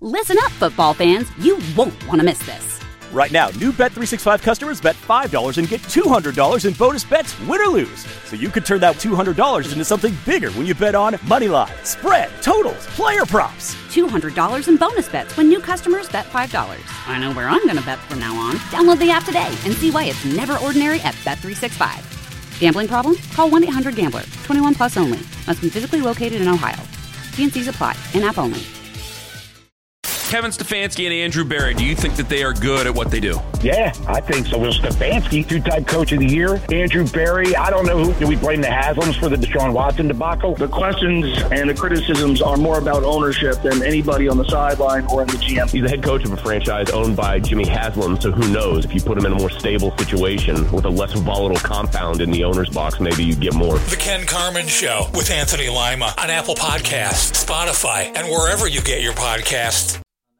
Listen up, football fans. You won't want to miss this. Right now, new Bet365 customers bet $5 and get $200 in bonus bets, win or lose. So you could turn that $200 into something bigger when you bet on money line, spread, totals, player props. $200 in bonus bets when new customers bet $5. I know where I'm going to bet from now on. Download the app today and see why it's never ordinary at Bet365. Gambling problem? Call 1-800-GAMBLER. 21 plus only. Must be physically located in Ohio. T&Cs apply. In-app only. Kevin Stefanski and Andrew Berry, do you think that they are good at what they do? Yeah, I think so. Well, Stefanski, two-time coach of the year. Andrew Berry, I don't know who. Do we blame the Haslams for the Deshaun Watson debacle? The questions and the criticisms are more about ownership than anybody on the sideline or in the GM. He's the head coach of a franchise owned by Jimmy Haslam, so who knows? If you put him in a more stable situation with a less volatile compound in the owner's box, maybe you get more. The Ken Carman Show with Anthony Lima on Apple Podcasts, Spotify, and wherever you get your podcasts.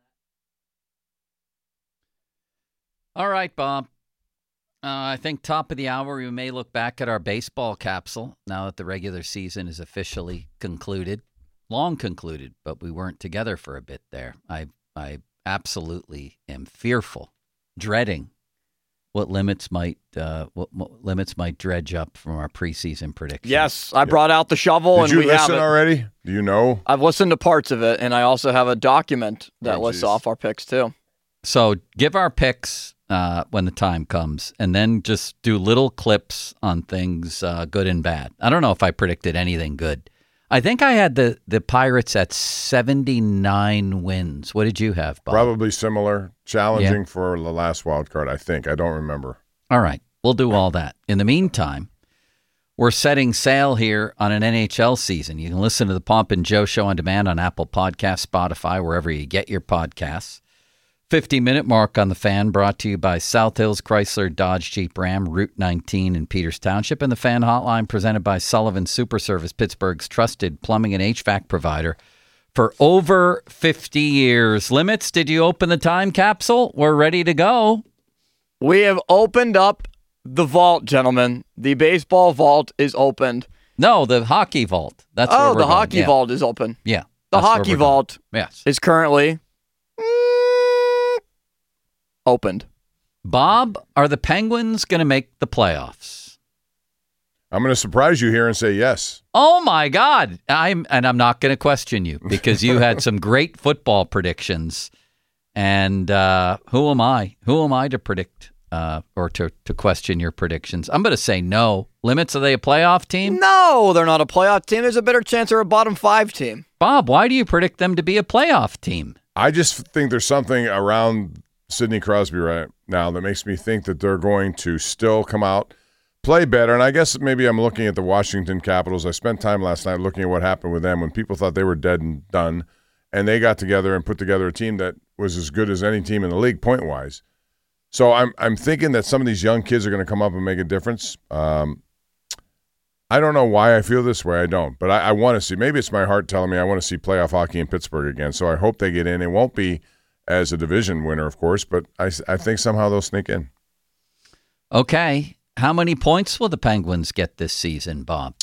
All right, Bob. I think top of the hour, we may look back at our baseball capsule now that the regular season is officially concluded. Long concluded, but we weren't together for a bit there. I absolutely am fearful, dreading what limits might dredge up from our preseason predictions. Yes, I brought out the shovel. Did and you we have listen it already? Do you know? I've listened to parts of it, and I also have a document that lists off our picks, too. So give our picks when the time comes, and then just do little clips on things good and bad. I don't know if I predicted anything good. I think I had the Pirates at 79 wins. What did you have, Bob? Probably similar. Challenging for the last wild card, I think. I don't remember. All right. We'll do all that. In the meantime, we're setting sail here on an NHL season. You can listen to the Pomp and Joe Show on demand on Apple Podcasts, Spotify, wherever you get your podcasts. 50-minute mark on the Fan, brought to you by South Hills Chrysler Dodge Jeep Ram, Route 19 in Peters Township, and the Fan Hotline presented by Sullivan Super Service, Pittsburgh's trusted plumbing and HVAC provider for over 50 years. Limits, did you open the time capsule? We're ready to go. We have opened up the vault, gentlemen. The baseball vault is opened. No, the hockey vault. That's where we're the going. hockey vault is open. Yeah. The hockey vault is currently opened. Bob, are the Penguins going to make the playoffs? I'm going to surprise you here and say yes. Oh, my God. I'm not going to question you because you had some great football predictions. And who am I? Who am I to predict or to question your predictions? I'm going to say no. Limits, are they a playoff team? No, they're not a playoff team. There's a better chance they're a bottom 5 team. Bob, why do you predict them to be a playoff team? I just think there's something around Sidney Crosby right now that makes me think that they're going to still come out, play better. And I guess maybe I'm looking at the Washington Capitals. I spent time last night looking at what happened with them when people thought they were dead and done, and they got together and put together a team that was as good as any team in the league point-wise. So I'm thinking that some of these young kids are going to come up and make a difference. I don't know why I feel this way. I don't. But I want to see. Maybe it's my heart telling me I want to see playoff hockey in Pittsburgh again. So I hope they get in. It won't be as a division winner, of course, but I think somehow they'll sneak in. Okay. How many points will the Penguins get this season, Bob?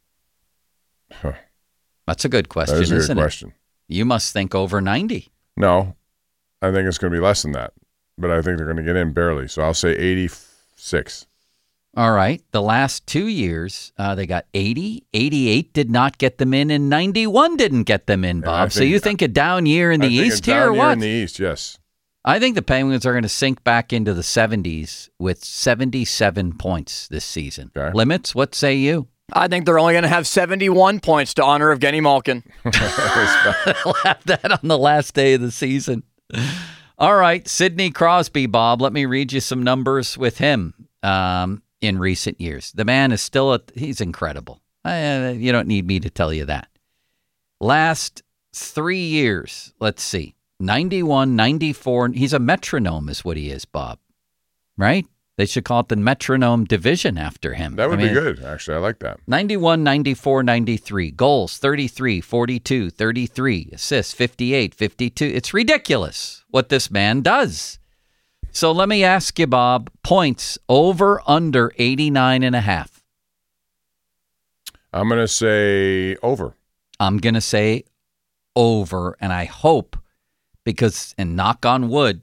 That's a good question, that is a isn't good it? question. You must think over 90. No, I think it's going to be less than that, but I think they're going to get in barely. So I'll say 86. All right. The last 2 years, they got 80. 88 did not get them in, and 91 didn't get them in, Bob. So you think a down year in the East here, or what? In the East, yes. I think the Penguins are going to sink back into the 70s with 77 points this season. Okay. Limits, what say you? I think they're only going to have 71 points to honor Evgeny Malkin. They'll have that on the last day of the season. All right, Sidney Crosby, Bob. Let me read you some numbers with him. In recent years. The man is still, he's incredible. You don't need me to tell you that. Last 3 years, let's see, 91, 94, he's a metronome is what he is, Bob. Right? They should call it the metronome division after him. That would be good, actually. I like that. 91, 94, 93. Goals, 33, 42, 33. Assists, 58, 52. It's ridiculous what this man does. So let me ask you, Bob, points over, under 89.5. I'm going to say over. I'm going to say over, and I hope because, and knock on wood,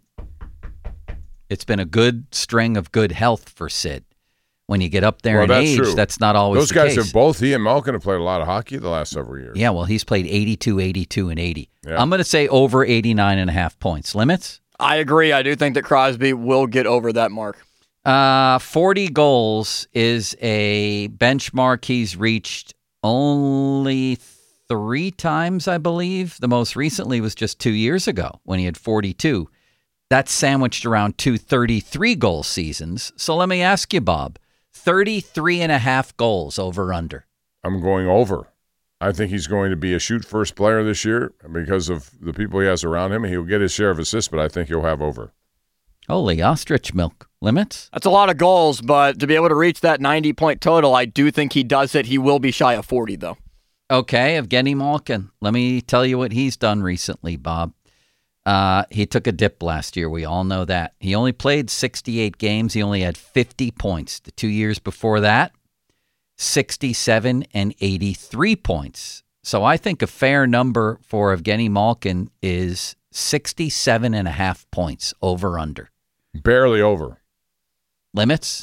it's been a good string of good health for Sid. When you get up there in age, true. that's not always Those the guys case. have both, he and Malkin have played a lot of hockey the last several years. Yeah, well, he's played 82, 82, and 80. Yeah. I'm going to say over 89.5 points. Limits? I agree. I do think that Crosby will get over that mark. 40 goals is a benchmark he's reached only 3 times, I believe. The most recently was just 2 years ago when he had 42. That's sandwiched around 2 33-goal seasons. So let me ask you, Bob, 33.5 goals over under. I'm going over. I think he's going to be a shoot-first player this year because of the people he has around him. He'll get his share of assists, but I think he'll have over. Holy ostrich milk. Limits? That's a lot of goals, but to be able to reach that 90-point total, I do think he does it. He will be shy of 40, though. Okay, Evgeny Malkin. Let me tell you what he's done recently, Bob. He took a dip last year. We all know that. He only played 68 games. He only had 50 points. The 2 years before that, 67 and 83 points. So I think a fair number for Evgeny Malkin is 67.5 points over under. Barely over. Limits?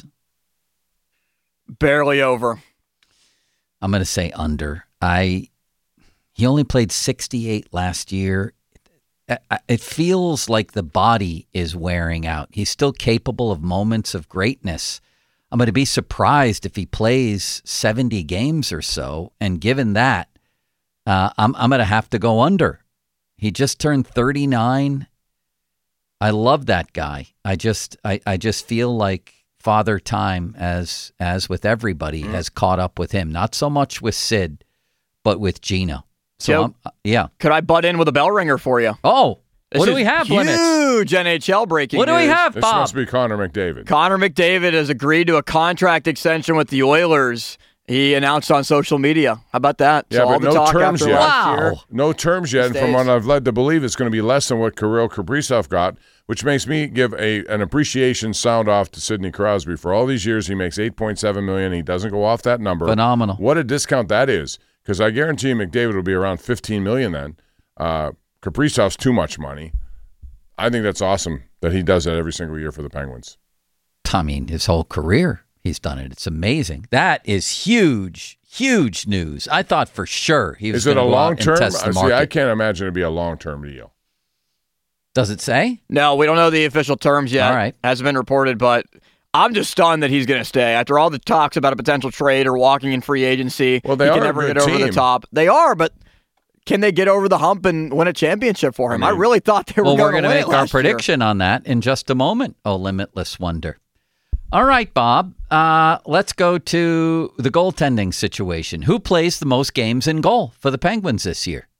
Barely over. I'm going to say under. He only played 68 last year. It feels like the body is wearing out. He's still capable of moments of greatness. I'm going to be surprised if he plays 70 games or so. And given that, I'm going to have to go under. He just turned 39. I love that guy. I just feel like Father Time, as with everybody, has caught up with him. Not so much with Sid, but with Gino. So yeah. Could I butt in with a bell ringer for you? Oh, what do we have, Limits? Huge NHL breaking What do we news. have, Bob? This must be Connor McDavid. Connor McDavid has agreed to a contract extension with the Oilers. He announced on social media. How about that? Yeah, so all but the no talk terms after yet. last year. No terms yet, and from what I've led to believe, it's going to be less than what Kirill Kaprizov got, which makes me give an appreciation sound off to Sidney Crosby. For all these years, he makes $8.7 million. He doesn't go off that number. Phenomenal. What a discount that is, because I guarantee you McDavid will be around $15 million then. Kaprizov's too much money. I think that's awesome that he does that every single year for the Penguins. I mean, his whole career, he's done it. It's amazing. That is huge, huge news. I thought for sure he was going to go out and test the market. I can't imagine it'd be a long-term deal. Does it say? No, we don't know the official terms yet. All right. Hasn't been reported, but I'm just stunned that he's going to stay. After all the talks about a potential trade or walking in free agency, well, they he are can never a good get over team. the top. They are, but can they get over the hump and win a championship for him? I really thought they were going to win it We're going to make our last year. prediction on that in just a moment. Oh, limitless wonder. All right, Bob. Let's go to the goaltending situation. Who plays the most games in goal for the Penguins this year?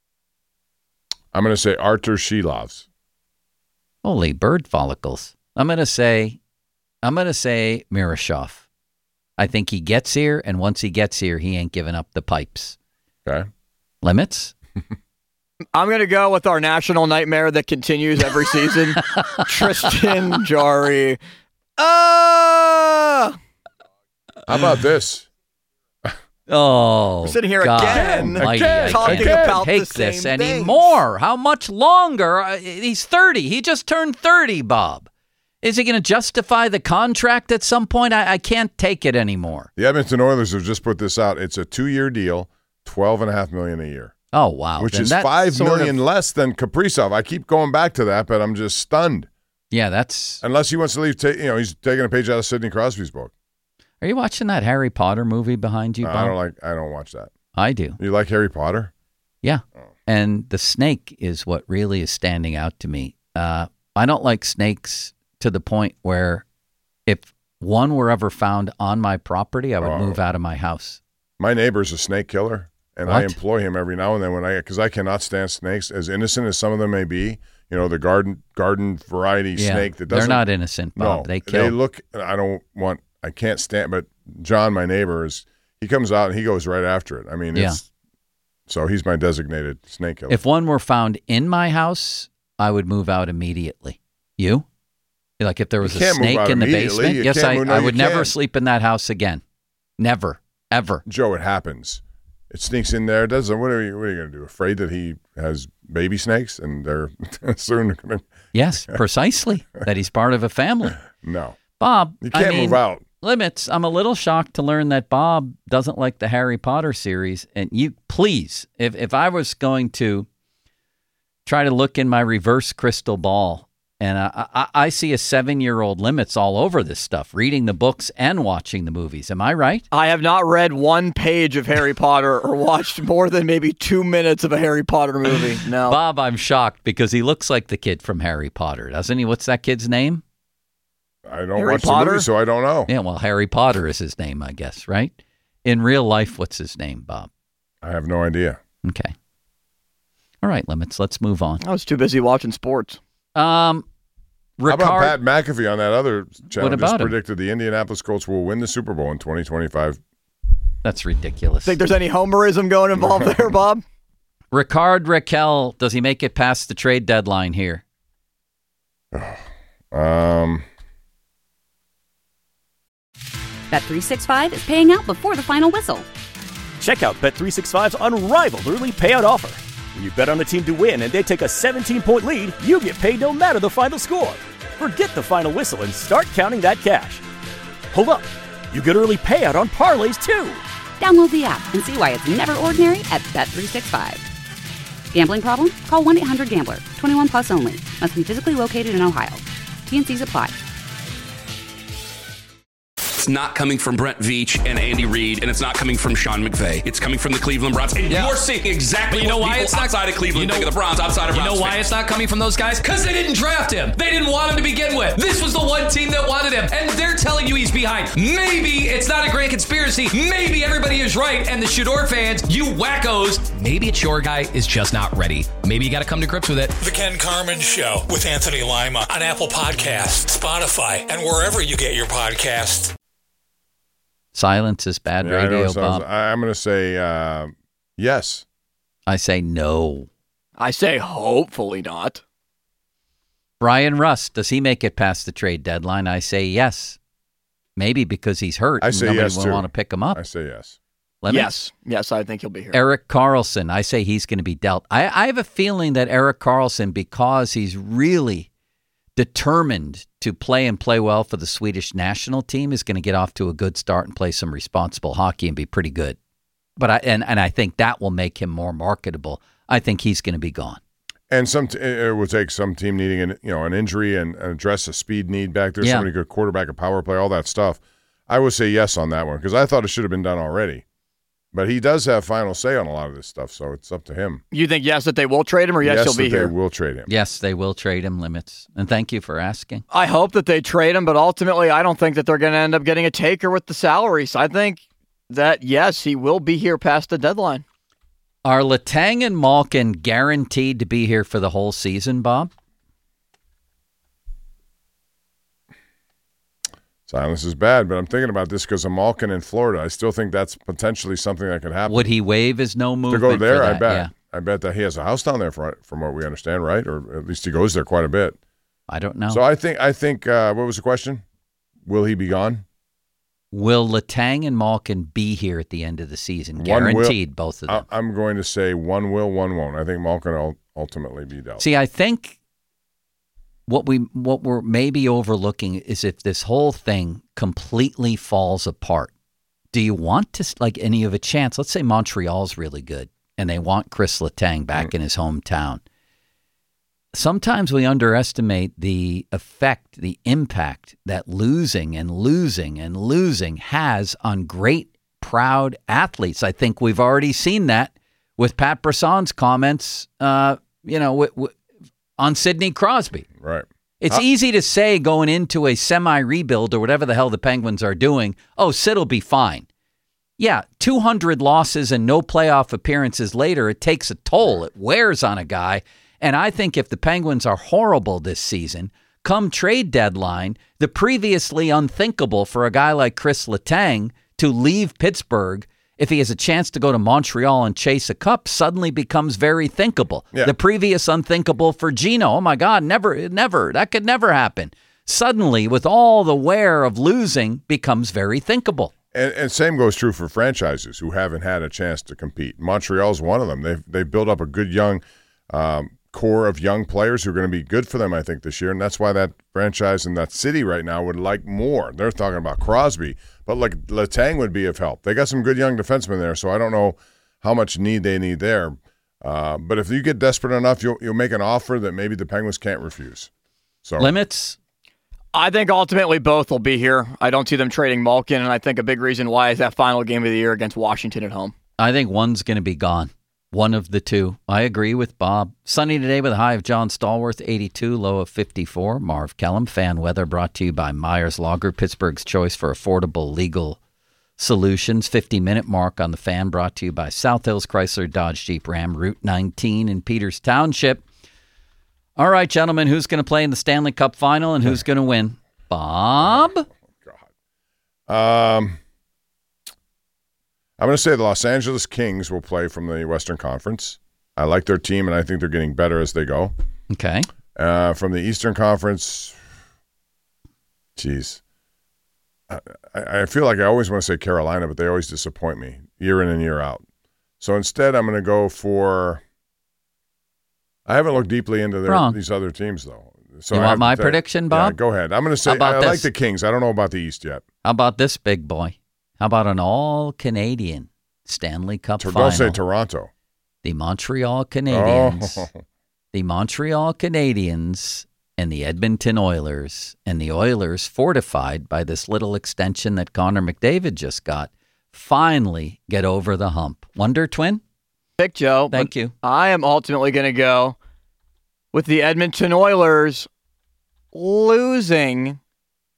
I'm going to say Artur Shilovs. Holy bird follicles. I'm going to say Miroshov. I think he gets here, and once he gets here, he ain't giving up the pipes. Okay. Limits? I'm going to go with our national nightmare that continues every season. Tristan Jarry. How about this? Oh, we're sitting here God again almighty, talking I can't about take the this same things. anymore. How much longer? He's 30. He just turned 30, Bob. Is he going to justify the contract at some point? I can't take it anymore. The Edmonton Oilers have just put this out. It's a 2-year deal, $12.5 million a year. Oh, wow. Which Then is that's $5 sort million of- less than Kaprizov. I keep going back to that, but I'm just stunned. Yeah, that's... Unless he wants to leave, he's taking a page out of Sidney Crosby's book. Are you watching that Harry Potter movie behind you, Bob? I don't watch that. I do. You like Harry Potter? Yeah. And the snake is what really is standing out to me. I don't like snakes to the point where if one were ever found on my property, I would move out of my house. My neighbor's a snake killer, and I employ him every now and then because I cannot stand snakes, as innocent as some of them may be. You know, the garden variety snake that doesn't. They're not innocent, Bob. No, they kill. They look. I can't stand. But John, my neighbor, he comes out and he goes right after it. I mean, so he's my designated snake killer. If one were found in my house, I would move out immediately. You? Like if there was a snake in the basement? Yes, I would never sleep in that house again. Never. Ever. Joe, it happens. It sneaks in there. Doesn't. What are you going to do? Afraid that he has baby snakes and they're soon going to... Yes, precisely. That he's part of a family. No. Bob, you can't move out. Limits. I'm a little shocked to learn that Bob doesn't like the Harry Potter series. And you, please, if I was going to try to look in my reverse crystal ball, and I see a 7-year-old Limits all over this stuff, reading the books and watching the movies. Am I right? I have not read one page of Harry Potter or watched more than maybe 2 minutes of a Harry Potter movie. No. Bob, I'm shocked because he looks like the kid from Harry Potter, doesn't he? What's that kid's name? I don't watch the movie, so I don't know. Yeah, well, Harry Potter is his name, I guess, right? In real life, what's his name, Bob? I have no idea. Okay. All right, Limits, let's move on. I was too busy watching sports. How about Pat McAfee on that other channel? What about just him? predicted the Indianapolis Colts will win the Super Bowl in 2025. That's ridiculous. Think there's any homerism going involved there, Bob? Ricard Raquel, does he make it past the trade deadline here? Bet365 is paying out before the final whistle. Check out Bet365's unrivaled early payout offer. When you bet on a team to win and they take a 17-point lead, you get paid no matter the final score. Forget the final whistle and start counting that cash. Hold up. You get early payout on parlays, too. Download the app and see why it's never ordinary at Bet365. Gambling problem? Call 1-800-GAMBLER. 21 plus only. Must be physically located in Ohio. T&Cs apply. It's not coming from Brent Veach and Andy Reid, and it's not coming from Sean McVay. It's coming from the Cleveland Browns. And you're seeing exactly what people outside of Cleveland think of the Browns, outside of Browns. You know why fans. it's not coming from those guys? Because they didn't draft him. They didn't want him to begin with. This was the one team that wanted him, and they're telling you he's behind. Maybe it's not a great conspiracy. Maybe everybody is right, and the Shador fans, you wackos, maybe it's your guy is just not ready. Maybe you got to come to grips with it. The Ken Carman Show with Anthony Lima on Apple Podcasts, Spotify, and wherever you get your podcasts. Silence is bad radio, Bob. I'm going to say yes. I say no. I say hopefully not. Brian Rust, does he make it past the trade deadline? I say yes. Maybe because he's hurt. I say nobody yes, will too. want to pick him up. I say yes. Yes, I think he'll be here. Eric Carlson, I say he's going to be dealt. I have a feeling that Eric Carlson, because he's really determined to play and play well for the Swedish national team, is going to get off to a good start and play some responsible hockey and be pretty good. But I think that will make him more marketable. I think he's going to be gone. And it will take some team needing an injury and address a speed need back there. Somebody good quarterback, a power play, all that stuff. I would say yes on that one because I thought it should have been done already. But he does have final say on a lot of this stuff, so it's up to him. You think yes that they will trade him, or yes he'll be here? Yes, they will trade him. Yes, they will trade him, Limits. And thank you for asking. I hope that they trade him, but ultimately I don't think that they're going to end up getting a taker with the salary. So I think that, yes, he will be here past the deadline. Are Letang and Malkin guaranteed to be here for the whole season, Bob? Silence is bad, but I'm thinking about this because of Malkin in Florida. I still think that's potentially something that could happen. Would he waive his no movement to go there? for that? I bet. Yeah. I bet that he has a house down there, from what we understand, right? Or at least he goes there quite a bit. I don't know. So I think. What was the question? Will he be gone? Will Letang and Malkin be here at the end of the season? Guaranteed, both of them. I'm going to say one will, one won't. I think Malkin will ultimately be dealt. See, I think what we're maybe overlooking is if this whole thing completely falls apart. Do you want to, and you have a chance? Let's say Montreal's really good and they want Chris Letang back in his hometown. Sometimes we underestimate the effect, the impact that losing has on great, proud athletes. I think we've already seen that with Pat Brisson's comments, on Sidney Crosby. Right. It's easy to say going into a semi-rebuild or whatever the hell the Penguins are doing, Sid will be fine. Yeah, 200 losses and no playoff appearances later, it takes a toll. It wears on a guy. And I think if the Penguins are horrible this season, come trade deadline, the previously unthinkable for a guy like Chris Letang to leave Pittsburgh, if he has a chance to go to Montreal and chase a cup, suddenly becomes very thinkable. Yeah. The previous unthinkable for Gino, oh my God, never, that could never happen. Suddenly, with all the wear of losing, becomes very thinkable. And same goes true for franchises who haven't had a chance to compete. Montreal's one of them. They've built up a good young core of young players who are going to be good for them, I think, this year. And that's why that franchise in that city right now would like more. They're talking about Crosby, but like Letang would be of help. They got some good young defensemen there, so I don't know how much need they need there. But if you get desperate enough, you'll make an offer that maybe the Penguins can't refuse. So limits? I think ultimately both will be here. I don't see them trading Malkin, and I think a big reason why is that final game of the year against Washington at home. I think one's going to be gone. One of the two. I agree with Bob. Sunny today with a high of John Stallworth, 82, low of 54. Marv Kellum, fan weather brought to you by Myers Law Group, Pittsburgh's choice for affordable legal solutions. 50-minute mark on the fan brought to you by South Hills Chrysler Dodge Jeep Ram, Route 19 in Peters Township. All right, gentlemen, who's going to play in the Stanley Cup final and who's going to win? Bob? Oh, God. I'm going to say the Los Angeles Kings will play from the Western Conference. I like their team, and I think they're getting better as they go. Okay. From the Eastern Conference, geez. I feel like I always want to say Carolina, but they always disappoint me year in and year out. So instead, I'm going to go for – I haven't looked deeply into these other teams, though. So you want my prediction, Bob? Yeah, go ahead. I'm going to say I like the Kings. I don't know about the East yet. How about this, big boy? How about an all-Canadian Stanley Cup final? Don't say Toronto. The Montreal Canadiens. Oh. The Montreal Canadiens and the Edmonton Oilers. And the Oilers, fortified by this little extension that Connor McDavid just got, finally get over the hump. Wonder Twin? Pick Joe. Thank you. I am ultimately going to go with the Edmonton Oilers losing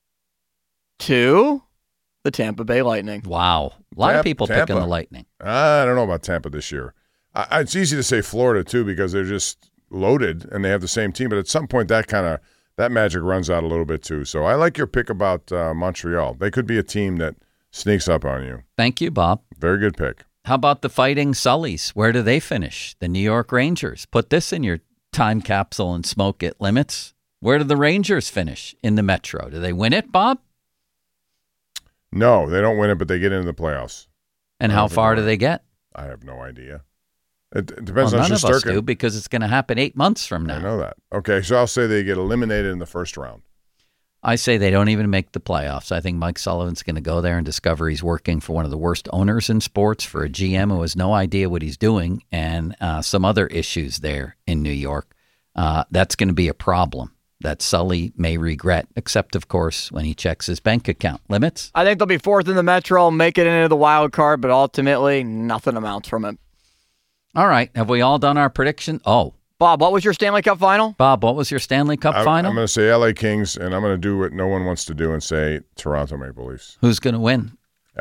to the Tampa Bay Lightning. Wow. A lot of people picking the Lightning. I don't know about Tampa this year. It's easy to say Florida, too, because they're just loaded and they have the same team. But at some point, that magic runs out a little bit, too. So I like your pick about Montreal. They could be a team that sneaks up on you. Thank you, Bob. Very good pick. How about the Fighting Sullys? Where do they finish? The New York Rangers. Put this in your time capsule and smoke it, Limits. Where do the Rangers finish in the Metro? Do they win it, Bob? No, they don't win it, but they get into the playoffs. And how far do they get? I have no idea. It depends on none of us Shesterkin. do, because it's going to happen 8 months from now. I know that. Okay, so I'll say they get eliminated in the first round. I say they don't even make the playoffs. I think Mike Sullivan's going to go there and discover he's working for one of the worst owners in sports, for a GM who has no idea what he's doing, and some other issues there in New York. That's going to be a problem that Sully may regret, except, of course, when he checks his bank account. Limits? I think they'll be fourth in the Metro, make it into the wild card, but ultimately nothing amounts from it. All right. Have we all done our prediction? Oh. Bob, what was your Stanley Cup final? Bob, what was your Stanley Cup final? I'm going to say LA Kings, and I'm going to do what no one wants to do and say Toronto Maple Leafs. Who's going to win?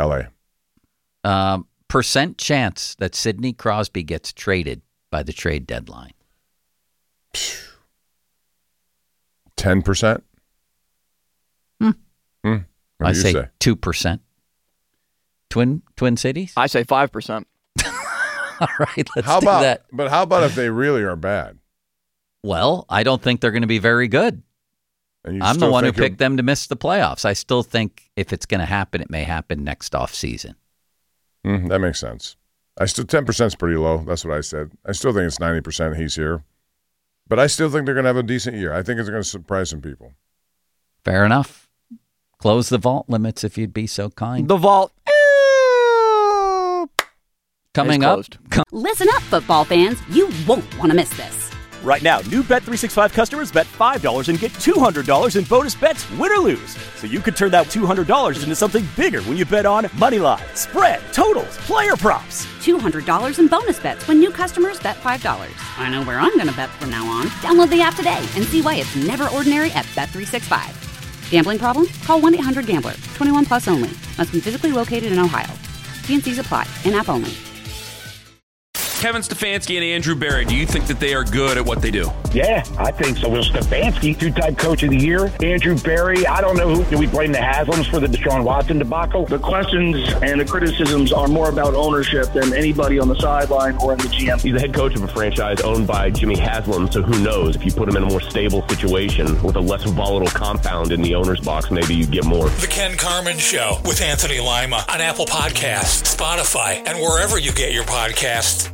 LA. Percent chance that Sidney Crosby gets traded by the trade deadline. 10%? I say 2%. Twin Cities? I say 5%. All right, let's do that. But how about if they really are bad? Well, I don't think they're going to be very good. I'm the one who picked them to miss the playoffs. I still think if it's going to happen, it may happen next offseason. That makes sense. 10% is pretty low. That's what I said. I still think it's 90% he's here. But I still think they're going to have a decent year. I think it's going to surprise some people. Fair enough. Close the vault, Limits, if you'd be so kind. The vault. Coming up. Listen up, football fans. You won't want to miss this. Right now, new Bet365 customers bet $5 and get $200 in bonus bets, win or lose. So you could turn that $200 into something bigger when you bet on Moneyline, spread, totals, player props. $200 in bonus bets when new customers bet $5. I know where I'm going to bet from now on. Download the app today and see why it's never ordinary at Bet365. Gambling problem? Call 1-800-GAMBLER. 21 plus only. Must be physically located in Ohio. T&Cs apply. In-app only. Kevin Stefanski and Andrew Berry, do you think that they are good at what they do? Yeah, I think so. Will Stefanski, two-time coach of the year. Andrew Berry, I don't know who. Do we blame the Haslams for the Deshaun Watson debacle? The questions and the criticisms are more about ownership than anybody on the sideline or in the GM. He's the head coach of a franchise owned by Jimmy Haslam, so who knows? If you put him in a more stable situation with a less volatile compound in the owner's box, maybe you get more. The Ken Carman Show with Anthony Lima on Apple Podcasts, Spotify, and wherever you get your podcasts.